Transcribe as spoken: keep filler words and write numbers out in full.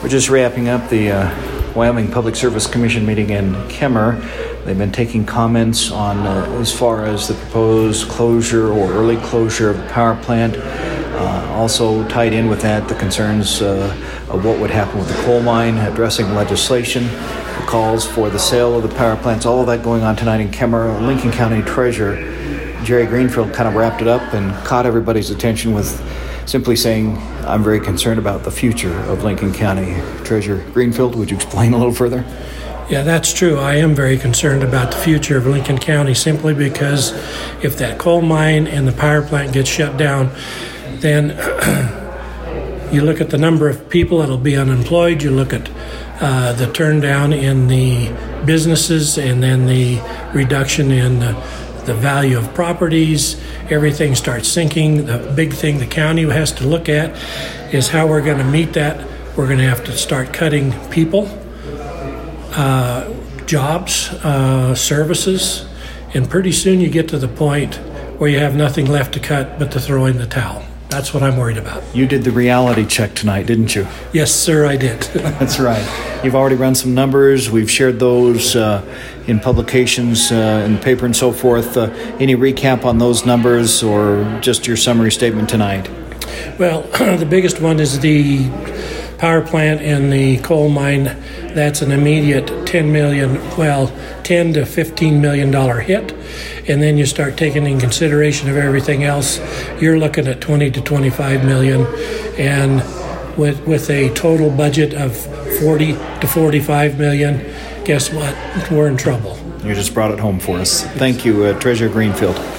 We're just wrapping up the uh, Wyoming Public Service Commission meeting in Kemmer. They've been taking comments on uh, as far as the proposed closure or early closure of the power plant. Uh, also tied in with that, the concerns uh, of what would happen with the coal mine, addressing legislation, the calls for the sale of the power plants, all of that going on tonight in Kemmer. Lincoln County Treasurer Jerry Greenfield kind of wrapped it up and caught everybody's attention with simply saying, I'm very concerned about the future of Lincoln County. Treasurer Greenfield, would you explain a little further? Yeah, that's true. I am very concerned about the future of Lincoln County simply because if that coal mine and the power plant gets shut down, then you look at the number of people that'll be unemployed, you look at uh, the turn down in the businesses, and then the reduction in the, the value of properties. Everything starts sinking. The big thing the county has to look at is how we're going to meet that. We're going to have to start cutting people, uh, jobs, uh, services, and pretty soon you get to the point where you have nothing left to cut but to throw in the towel. That's what I'm worried about. You did the reality check tonight, didn't you? Yes, sir, I did. That's right. You've already run some numbers. We've shared those uh, in publications, uh, in the paper and so forth. Uh, any recap on those numbers or just your summary statement tonight? Well, the biggest one is the power plant and the coal mine. That's an immediate ten million, well, ten to fifteen million dollar hit. And then you start taking in consideration of everything else, you're looking at twenty to twenty-five million. And with with a total budget of forty to forty-five million, guess what? We're in trouble. You just brought it home for us. Thank you, uh, Treasurer Greenfield.